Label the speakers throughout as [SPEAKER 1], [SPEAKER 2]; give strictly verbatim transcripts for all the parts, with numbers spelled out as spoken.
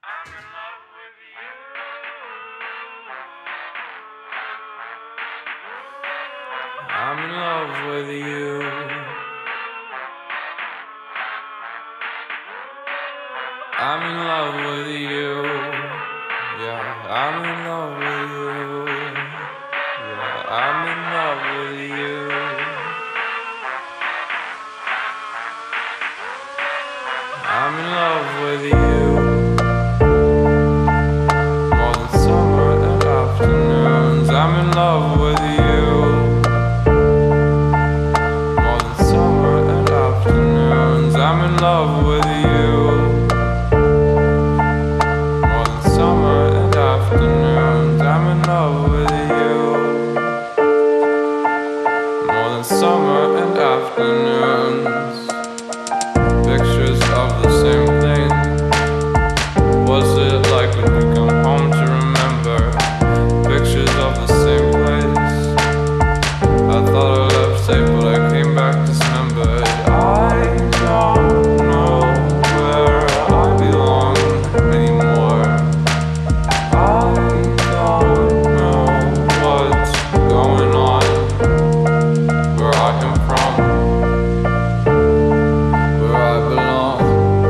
[SPEAKER 1] I'm in love with you. I'm in love with you. Yeah, I'm in love with you. Yeah, I'm in love with you. I'm in love with you. More than summer and afternoons. I'm in love with you. More than summer and afternoons. I'm in love with you. More than summer and afternoons. I'm in love with you. More than summer and afternoons. Pictures of the same thing. Was it like when you come home to remember? Pictures of the same place. I thought I left safe, but I came back dismembered. I don't know where I belong anymore. I don't know what's going on, where I am from, where I belong,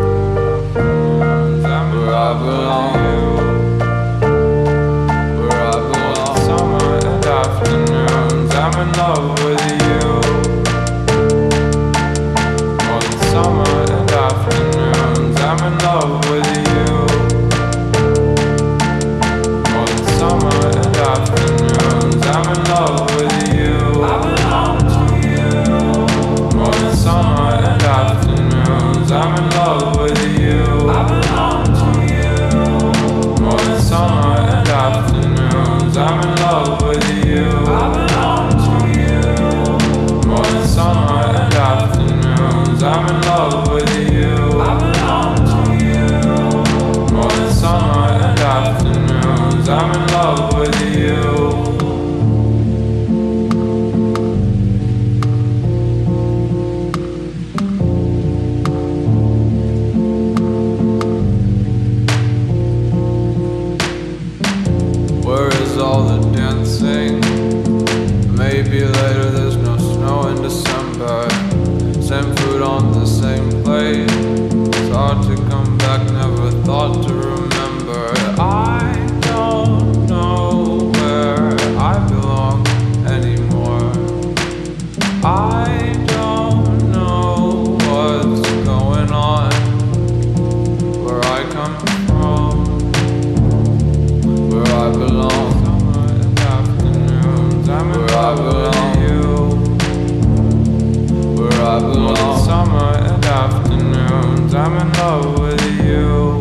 [SPEAKER 1] where I belong, where I belong. Summer and afternoons, I'm in love with you. More than summer and afternoons, I'm in love with you. More than summer and afternoons, I'm in love with you. I belong to you. More than summer and afternoons, I'm in love with you. I belong to you. More than summer and afternoons, I'm in love with you. I belong to you. More than summer and afternoons, I'm in love with you. I belong to you. More than summer and afternoons, I'm in love with you. Where is all the dancing? Maybe later, there's no snow in December. Same food on the same plate. It's hard to come back, never thought to remember. I don't know where I belong anymore. I don't know what's going on, where I come from, where I belong. Summer and afternoons, I'm in love with you. Where I belong. Summer and afternoons, I'm in love with you.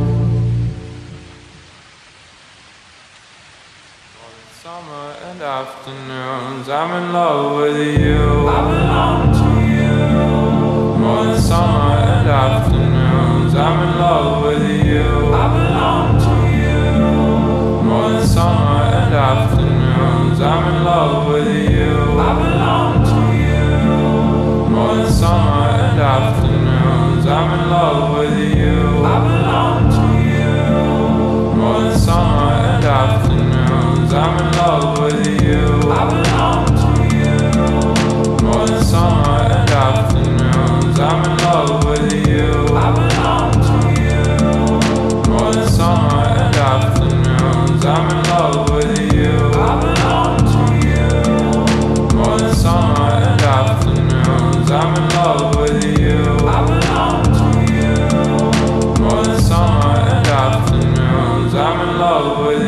[SPEAKER 1] Summer and afternoons, I'm in love with you. I belong to you. More than summer and afternoons, I'm in love with you. I belong to you. More than summer and afternoons, I'm in love with you. I belong to you. More than summer and afternoons, I'm in love with you. I belong to you. More than summer and afternoons, I'm in love with you. I belong to you. More than summer and afternoons, I'm in love with you. I belong to you. More than summer and afternoons, I'm in love with you. I belong to you. More than summer and afternoons, I'm in love with you. I belong to you. More than summer and afternoons, I'm in love with you.